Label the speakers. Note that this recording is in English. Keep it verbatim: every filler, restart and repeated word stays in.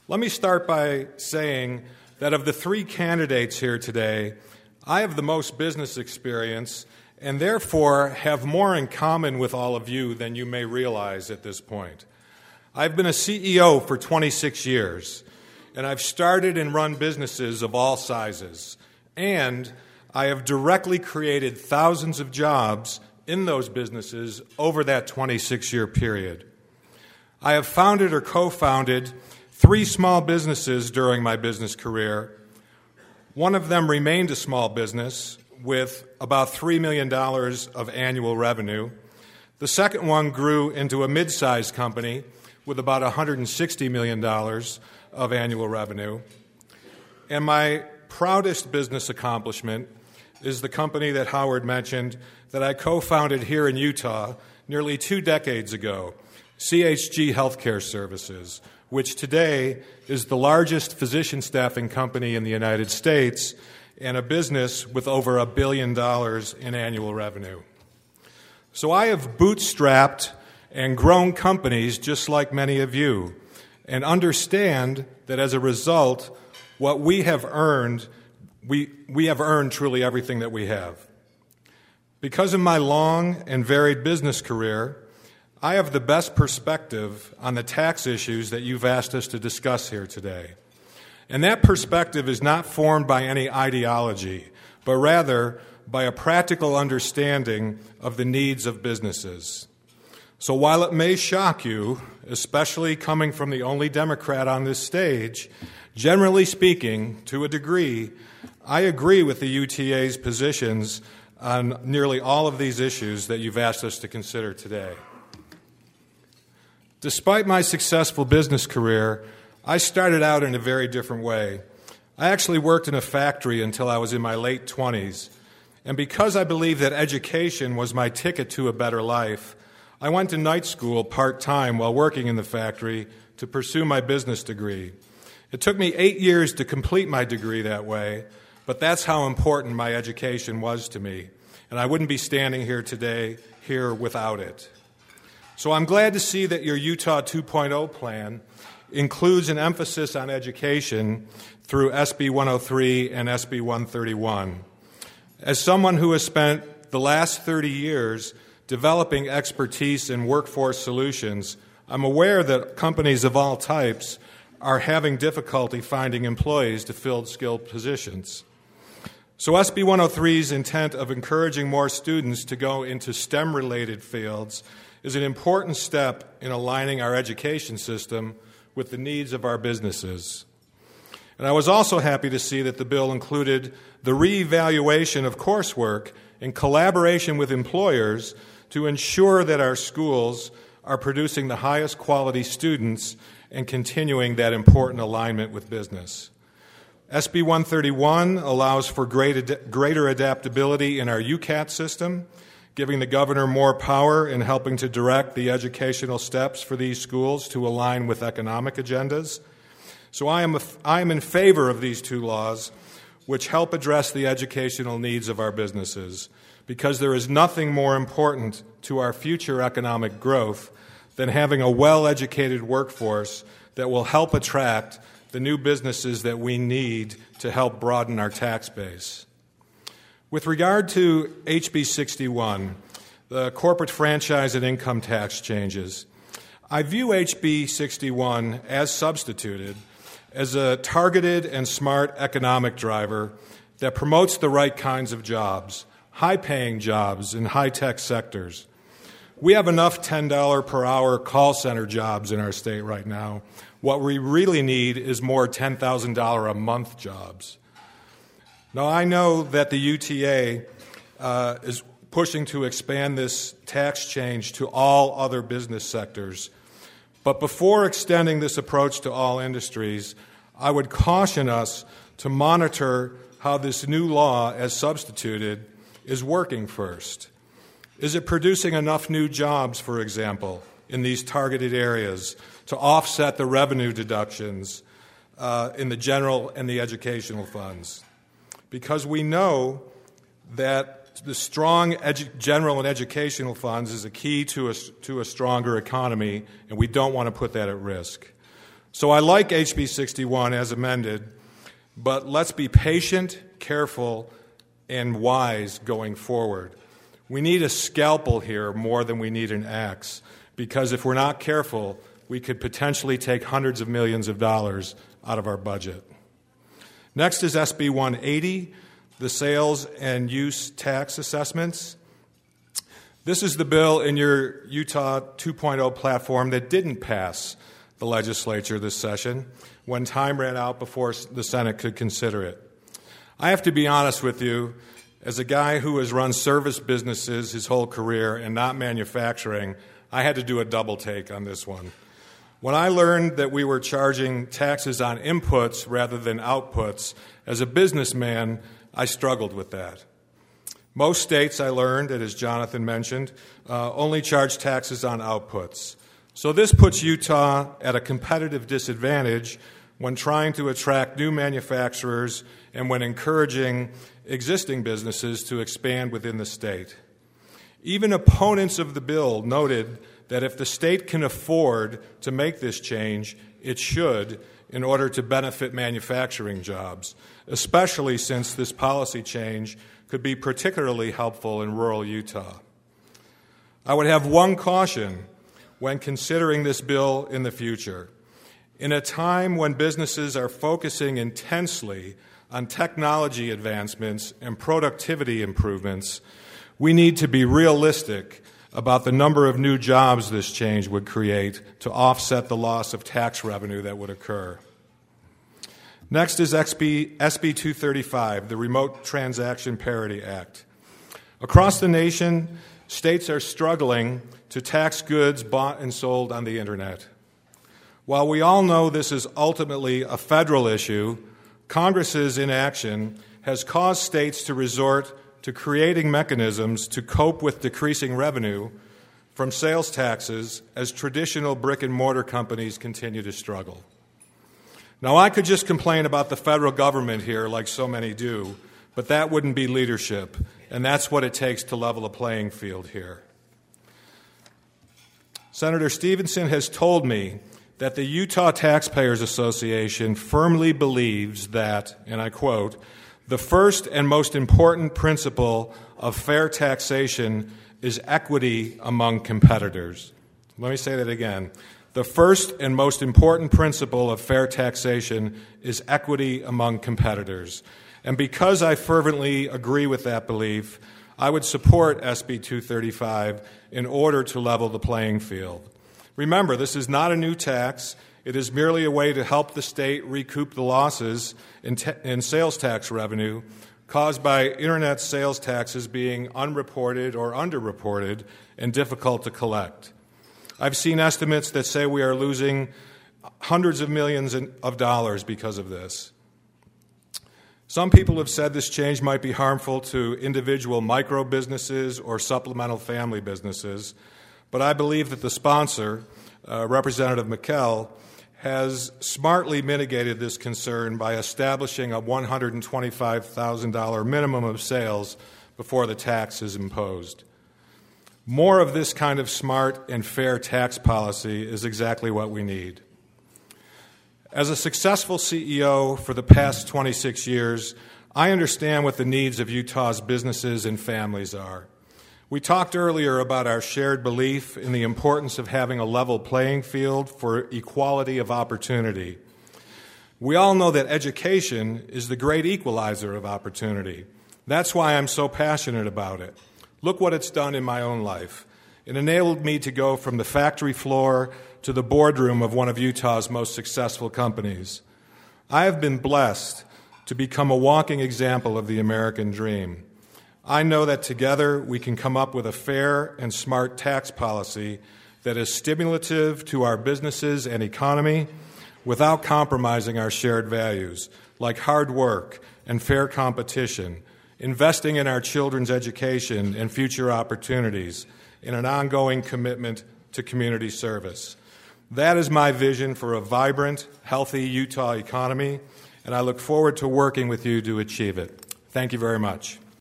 Speaker 1: Let me start by saying that of the three candidates here today, I have the most business experience and therefore have more in common with all of you than you may realize at this point. I've been a C E O for twenty-six years, and I've started and run businesses of all sizes, and I have directly created thousands of jobs in those businesses over that twenty-six-year period. I have founded or co-founded three small businesses during my business career. One of them remained a small business with about three million dollars of annual revenue. The second one grew into a mid-sized company with about one hundred sixty million dollars of annual revenue. And my proudest business accomplishment is the company that Howard mentioned that I co-founded here in Utah nearly two decades ago, C H G Healthcare Services, which today is the largest physician staffing company in the United States and a business with over a billion dollars in annual revenue. So I have bootstrapped and grown companies just like many of you, and understand that as a result, what we have earned, we, we have earned truly everything that we have. Because of my long and varied business career, I have the best perspective on the tax issues that you've asked us to discuss here today. And that perspective is not formed by any ideology, but rather by a practical understanding of the needs of businesses. So while it may shock you, especially coming from the only Democrat on this stage, generally speaking, to a degree, I agree with the U T A's positions on nearly all of these issues that you've asked us to consider today. Despite my successful business career, I started out in a very different way. I actually worked in a factory until I was in my late twenties, and because I believe that education was my ticket to a better life, I went to night school part-time while working in the factory to pursue my business degree. It took me eight years to complete my degree that way, but that's how important my education was to me, and I wouldn't be standing here today here without it. So I'm glad to see that your Utah two point oh plan includes an emphasis on education through S B one oh three and S B one thirty-one. As someone who has spent the last thirty years developing expertise in workforce solutions, I'm aware that companies of all types are having difficulty finding employees to fill skilled positions. So S B one oh three's intent of encouraging more students to go into STEM-related fields is an important step in aligning our education system with the needs of our businesses. And I was also happy to see that the bill included the reevaluation of coursework in collaboration with employers to ensure that our schools are producing the highest quality students and continuing that important alignment with business. S B one thirty-one allows for great, greater adaptability in our U CAT system, giving the governor more power in helping to direct the educational steps for these schools to align with economic agendas. So I am, a, I am in favor of these two laws, which help address the educational needs of our businesses, because there is nothing more important to our future economic growth than having a well-educated workforce that will help attract the new businesses that we need to help broaden our tax base. With regard to H B sixty-one, the corporate franchise and income tax changes, I view H B sixty-one as substituted as a targeted and smart economic driver that promotes the right kinds of jobs, high-paying jobs in high-tech sectors. We have enough ten dollars per hour call center jobs in our state right now. What we really need is more ten thousand dollars a month jobs. Now, I know that the U T A uh, is pushing to expand this tax change to all other business sectors. But before extending this approach to all industries, I would caution us to monitor how this new law, as substituted, is working first. Is it producing enough new jobs, for example, in these targeted areas to offset the revenue deductions uh, in the general and the educational funds? Because we know that the strong edu- general and educational funds is a key to a, to a stronger economy, and we don't want to put that at risk. So I like H B sixty-one as amended, but let's be patient, careful, and wise going forward. We need a scalpel here more than we need an axe, because if we're not careful, we could potentially take hundreds of millions of dollars out of our budget. Next is S B one eighty, the sales and use tax assessments. This is the bill in your Utah two point oh platform that didn't pass the legislature this session when time ran out before the Senate could consider it. I have to be honest with you, as a guy who has run service businesses his whole career and not manufacturing, I had to do a double take on this one. When I learned that we were charging taxes on inputs rather than outputs, as a businessman, I struggled with that. Most states, I learned, and as Jonathan mentioned, uh, only charge taxes on outputs. So this puts Utah at a competitive disadvantage when trying to attract new manufacturers and when encouraging existing businesses to expand within the state. Even opponents of the bill noted that if the state can afford to make this change, it should in order to benefit manufacturing jobs, especially since this policy change could be particularly helpful in rural Utah. I would have one caution when considering this bill in the future. In a time when businesses are focusing intensely on technology advancements and productivity improvements, we need to be realistic about the number of new jobs this change would create to offset the loss of tax revenue that would occur. Next is S B two thirty-five, the Remote Transaction Parity Act. Across the nation, states are struggling to tax goods bought and sold on the Internet. While we all know this is ultimately a federal issue, Congress's inaction has caused states to resort to creating mechanisms to cope with decreasing revenue from sales taxes as traditional brick-and-mortar companies continue to struggle. Now, I could just complain about the federal government here like so many do, but that wouldn't be leadership, and that's what it takes to level a playing field here. Senator Stevenson has told me that the Utah Taxpayers Association firmly believes that, and I quote, "the first and most important principle of fair taxation is equity among competitors." Let me say that again. The first and most important principle of fair taxation is equity among competitors. And because I fervently agree with that belief, I would support S B two thirty-five in order to level the playing field. Remember, this is not a new tax. It is merely a way to help the state recoup the losses in, ta- in sales tax revenue caused by Internet sales taxes being unreported or underreported and difficult to collect. I've seen estimates that say we are losing hundreds of millions of dollars because of this. Some people have said this change might be harmful to individual micro businesses or supplemental family businesses, but I believe that the sponsor, uh, Representative McKell, has smartly mitigated this concern by establishing a one hundred twenty-five thousand dollars minimum of sales before the tax is imposed. More of this kind of smart and fair tax policy is exactly what we need. As a successful C E O for the past twenty-six years, I understand what the needs of Utah's businesses and families are. We talked earlier about our shared belief in the importance of having a level playing field for equality of opportunity. We all know that education is the great equalizer of opportunity. That's why I'm so passionate about it. Look what it's done in my own life. It enabled me to go from the factory floor to the boardroom of one of Utah's most successful companies. I have been blessed to become a walking example of the American dream. I know that together we can come up with a fair and smart tax policy that is stimulative to our businesses and economy without compromising our shared values, like hard work and fair competition, investing in our children's education and future opportunities, and an ongoing commitment to community service. That is my vision for a vibrant, healthy Utah economy, and I look forward to working with you to achieve it. Thank you very much.